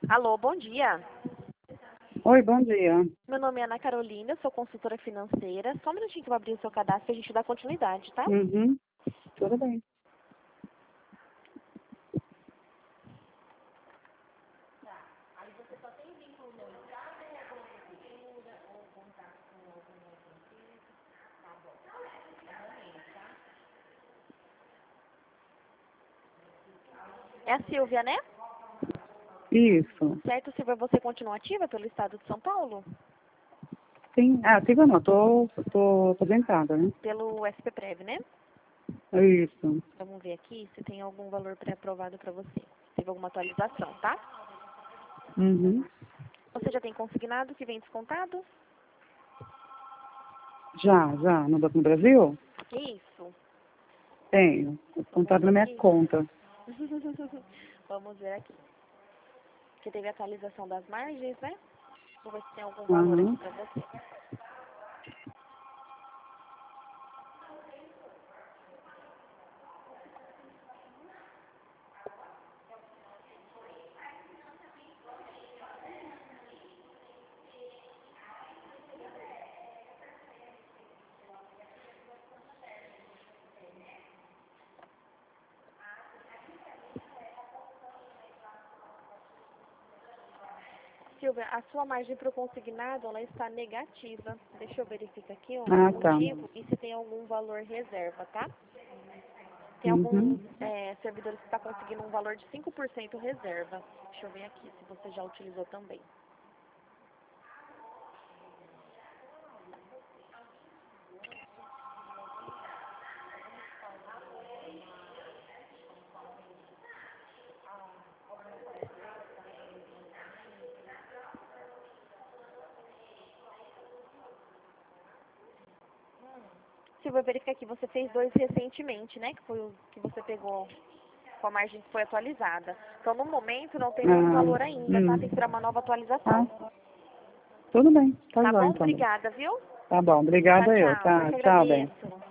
Alô, bom dia. Oi, bom dia. Meu nome é Ana Carolina, sou consultora financeira. Só um minutinho que eu vou abrir o seu cadastro e a gente dá continuidade, tá? Uhum. Tudo bem. É a Silvia, né? Isso. Certo, Silvia, você continua ativa pelo estado de São Paulo? Sim. Ah, siga não, tô aposentada, né? Pelo SPPrev, né? Isso. Vamos ver aqui se tem algum valor pré-aprovado para você. Teve alguma atualização, tá? Uhum. Você já tem consignado que vem descontado? Já, no Banco do Brasil? Isso. Tenho. Vamos Contado ver na minha aqui. conta. Vamos ver aqui. Que teve atualização das margens, né? Vou ver se tem algum valor aqui Uhum. para você. Silvia, a sua margem para o consignado, ela está negativa. Deixa eu verificar aqui o Ah, tá. motivo e se tem algum valor reserva, tá? Tem alguns Uhum. servidores que estão conseguindo um valor de 5% reserva. Deixa eu ver aqui se você já utilizou também. Silvia, verificar aqui, você fez dois recentemente, né? Que foi o que você pegou com a margem que foi atualizada. Então, no momento, não tem nenhum Ah, valor ainda, tá? Tem que esperar uma nova atualização. ah, tudo bem. Tá Tá bom, bom? então. Obrigada, viu? Tá bom. Tchau, Obrigada eu, tchau. Eu tá? que Tchau, bem. agradeço.